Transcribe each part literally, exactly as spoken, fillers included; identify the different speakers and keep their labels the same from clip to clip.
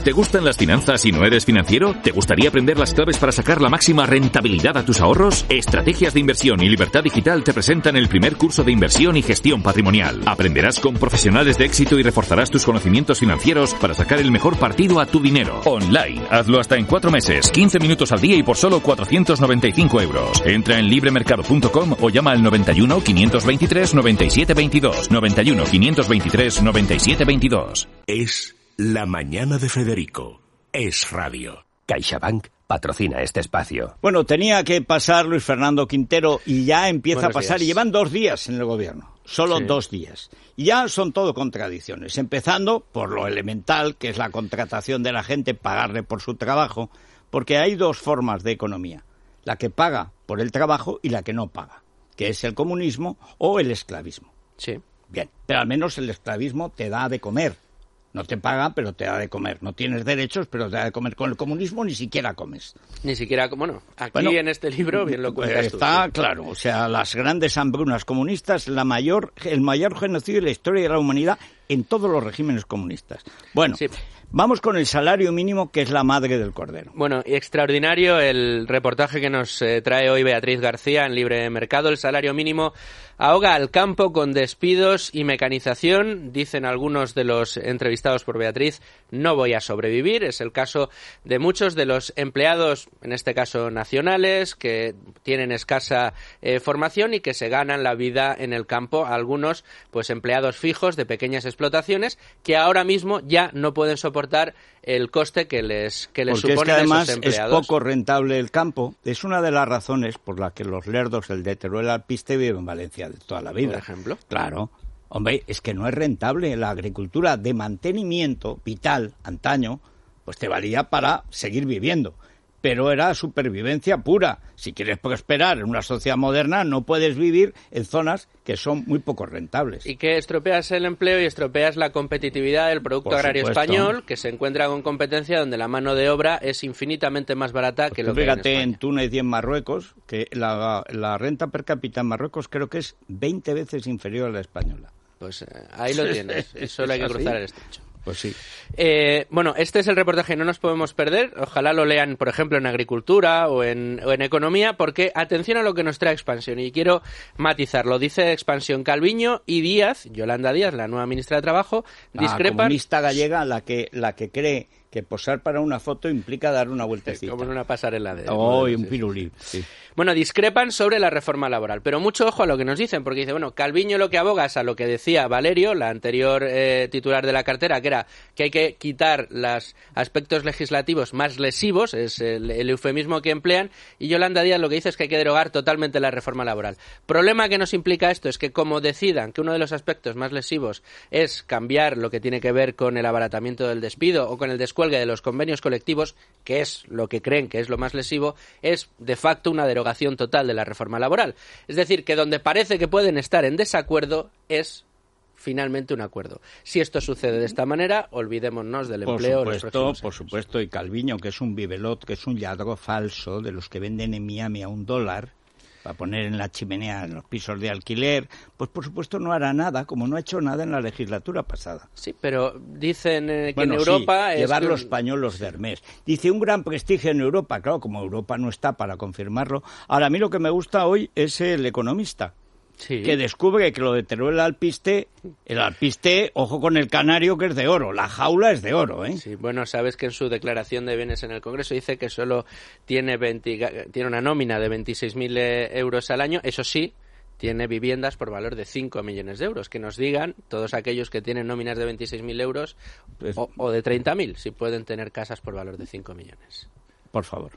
Speaker 1: ¿Te gustan las finanzas y no eres financiero? ¿Te gustaría aprender las claves para sacar la máxima rentabilidad a tus ahorros? Estrategias de Inversión y Libertad Digital te presentan el primer curso de inversión y gestión patrimonial. Aprenderás con profesionales de éxito y reforzarás tus conocimientos financieros para sacar el mejor partido a tu dinero. Online. Hazlo hasta en cuatro meses, quince minutos al día y por solo cuatrocientos noventa y cinco euros. Entra en libremercado punto com o llama al noventa y uno, quinientos veintitrés, noventa y siete veintidós. noventa y uno, quinientos veintitrés, noventa y siete veintidós.
Speaker 2: Es La Mañana de Federico. Es radio.
Speaker 3: CaixaBank patrocina este espacio.
Speaker 4: Bueno, tenía que pasar Luis Fernando Quintero y ya empieza
Speaker 5: Buenos
Speaker 4: a pasar.
Speaker 5: días.
Speaker 4: Y llevan dos días en el gobierno. Solo
Speaker 5: Sí.
Speaker 4: dos días. Y ya son todo contradicciones. Empezando por lo elemental, que es la contratación de la gente, pagarle por su trabajo. Porque hay dos formas de economía. La que paga por el trabajo y la que no paga. Que es el comunismo o el esclavismo.
Speaker 5: Sí.
Speaker 4: Bien, pero al menos el esclavismo te da de comer. No te paga, pero te da de comer. No tienes derechos, pero te da de comer. Con el comunismo ni siquiera comes.
Speaker 5: Ni siquiera, bueno, aquí
Speaker 4: Bueno,
Speaker 5: en este libro bien lo cuentas tú.
Speaker 4: Está
Speaker 5: sí.
Speaker 4: claro, o sea, las grandes hambrunas comunistas, la mayor, el mayor genocidio de la historia de la humanidad en todos los regímenes comunistas. Bueno,
Speaker 5: Sí.
Speaker 4: vamos con el salario mínimo, que es la madre del cordero.
Speaker 5: Bueno, y extraordinario el reportaje que nos eh, trae hoy Beatriz García en Libre Mercado. El salario mínimo ahoga al campo con despidos y mecanización. Dicen algunos de los entrevistados por Beatriz, no voy a sobrevivir. Es el caso de muchos de los empleados, en este caso nacionales, que tienen escasa eh, formación y que se ganan la vida en el campo. Algunos, pues empleados fijos de pequeñas explotaciones que ahora mismo ya no pueden soportar el coste que les, que les
Speaker 4: Porque es que
Speaker 5: suponen
Speaker 4: además
Speaker 5: esos
Speaker 4: es
Speaker 5: empleados.
Speaker 4: poco rentable el campo. Es una de las razones por las que los lerdos, el de Teruel Alpiste, viven en Valencia de toda la vida.
Speaker 5: Por ejemplo.
Speaker 4: Claro. Hombre, es que no es rentable. La agricultura de mantenimiento vital, antaño, pues te valía para seguir viviendo. Pero era supervivencia pura. Si quieres prosperar en una sociedad moderna, no puedes vivir en zonas que son muy poco rentables.
Speaker 5: Y que estropeas el empleo y estropeas la competitividad del producto
Speaker 4: Por
Speaker 5: agrario
Speaker 4: supuesto.
Speaker 5: español, que se encuentra con competencia donde la mano de obra es infinitamente más barata que
Speaker 4: Pues
Speaker 5: lo
Speaker 4: tú
Speaker 5: que hay en
Speaker 4: fíjate en,
Speaker 5: España.
Speaker 4: Túnez y en Marruecos, que la, la renta per cápita en Marruecos creo que es veinte veces inferior a la española.
Speaker 5: Pues eh, ahí lo tienes. Solo hay que
Speaker 4: ¿Es así?
Speaker 5: cruzar el estrecho.
Speaker 4: Pues sí.
Speaker 5: Eh, bueno, este es el reportaje que no nos podemos perder. Ojalá lo lean, por ejemplo, en agricultura o en, o en economía, porque atención a lo que nos trae Expansión. Y quiero matizarlo. Dice Expansión, Calviño y Díaz, Yolanda Díaz, la nueva ministra de Trabajo,
Speaker 4: La
Speaker 5: discrepan.
Speaker 4: comunista gallega, la que, la que cree que posar para una foto implica dar una vueltecita.
Speaker 5: Como en una pasarela de...
Speaker 4: Oh, y
Speaker 5: sí,
Speaker 4: un
Speaker 5: sí.
Speaker 4: pirulí. Sí.
Speaker 5: Bueno, discrepan sobre la reforma laboral, pero mucho ojo a lo que nos dicen, porque dice, bueno, Calviño lo que aboga es a lo que decía Valerio, la anterior eh, titular de la cartera, que era que hay que quitar los aspectos legislativos más lesivos, es el, el eufemismo que emplean, y Yolanda Díaz lo que dice es que hay que derogar totalmente la reforma laboral. Problema que nos implica esto es que como decidan que uno de los aspectos más lesivos es cambiar lo que tiene que ver con el abaratamiento del despido o con el descuelgue de los convenios colectivos, que es lo que creen que es lo más lesivo, es de facto una derogación total de la reforma laboral. Es decir, que donde parece que pueden estar en desacuerdo es finalmente un acuerdo. Si esto sucede de esta manera, olvidémonos del
Speaker 4: Por
Speaker 5: empleo. en los
Speaker 4: supuesto,
Speaker 5: próximos
Speaker 4: por
Speaker 5: años.
Speaker 4: supuesto, y Calviño, que es un bibelot, que es un lladro falso de los que venden en Miami a un dólar para poner en la chimenea en los pisos de alquiler, pues por supuesto no hará nada, como no ha hecho nada en la legislatura pasada.
Speaker 5: Sí, pero dicen eh, que
Speaker 4: Bueno,
Speaker 5: en Europa...
Speaker 4: sí,
Speaker 5: es
Speaker 4: llevar
Speaker 5: que-
Speaker 4: los pañuelos de Hermès. Dice, un gran prestigio en Europa. Claro, como Europa no está para confirmarlo. Ahora, a mí lo que me gusta hoy es El Economista,
Speaker 5: Sí.
Speaker 4: que descubre que lo de Teruel Alpiste, el alpiste, ojo con el canario, que es de oro. La jaula es de oro, ¿eh?
Speaker 5: Sí, bueno, sabes que en su declaración de bienes en el Congreso dice que solo tiene, veinte, tiene una nómina de veintiséis mil euros al año. Eso sí, tiene viviendas por valor de cinco millones de euros. Que nos digan todos aquellos que tienen nóminas de veintiséis mil euros
Speaker 4: Pues-
Speaker 5: o, o de treinta mil, si pueden tener casas por valor de cinco millones.
Speaker 4: Por favor.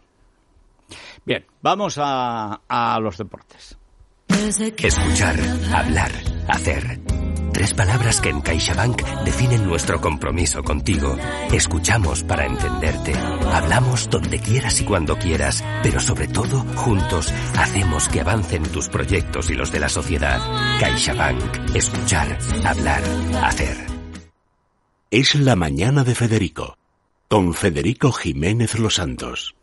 Speaker 4: Bien, vamos a, a los deportes.
Speaker 3: Escuchar, hablar, hacer. Tres palabras que en CaixaBank definen nuestro compromiso contigo. Escuchamos para entenderte. Hablamos donde quieras y cuando quieras. Pero sobre todo, juntos, hacemos que avancen tus proyectos y los de la sociedad. CaixaBank. Escuchar, hablar, hacer.
Speaker 2: Es La Mañana de Federico, con Federico Jiménez Los Santos.